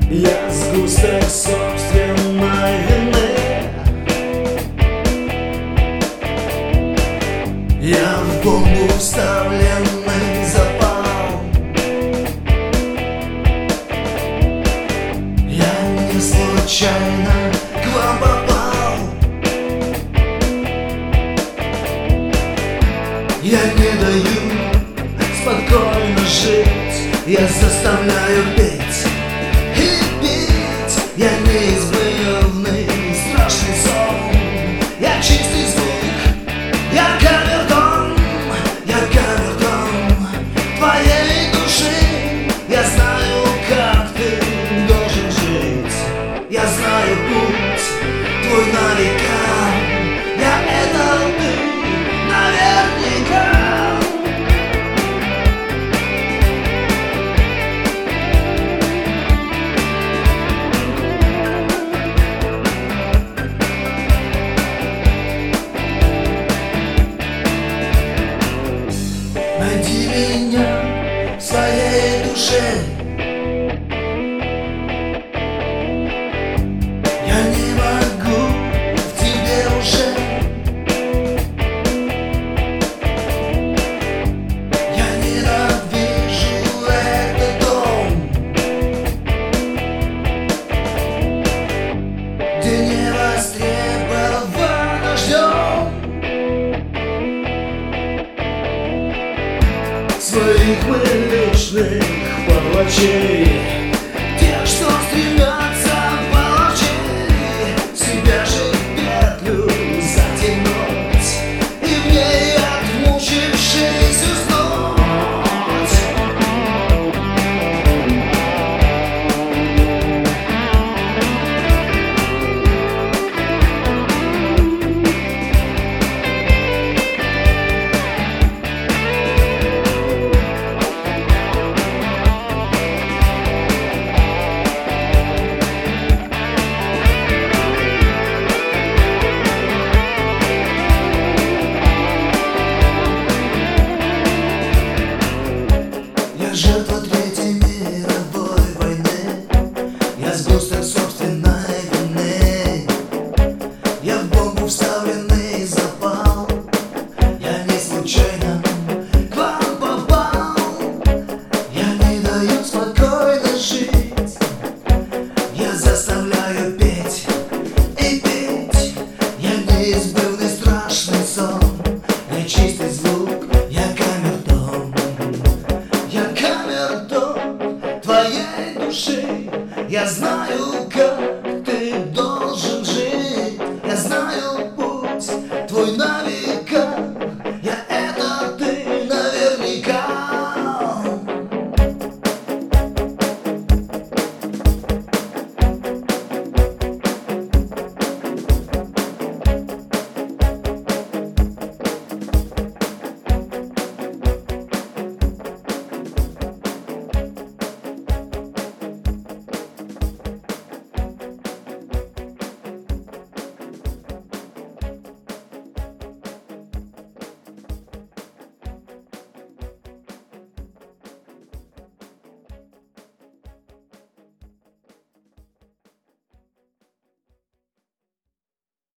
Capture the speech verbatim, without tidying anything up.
Я сгусток собственной вины. Я в бомбу вставленный запал. Я не случайно к вам попал. Я не даю спокойно жить. Я заставляю петь и петь. Я неизбывный страшный сон. Я чистый звук, я камертон. Я камертон твоей души. Я знаю, как ты должен жить. Я знаю путь твой на века. Я это ты наверняка. Найди меня в своей душе. Я не могу в тебе уже. Я ненавижу этот дом, где не востребовано ждем своих мы личных палачей, тех, что стремятся получить себя же в петлю затянуть и в ней отмучившись уснуть. Я жертва Третьей мировой войны. Я сгусток собственной вины. Я в бомбу вставленный запал. Я не случайно к вам попал. Я не даю спокойно жить. Я заставляю петь и петь. Я неизбывный страшный сон. Я чистый звук, я камертон. Я камертон твоей души. Я знаю, как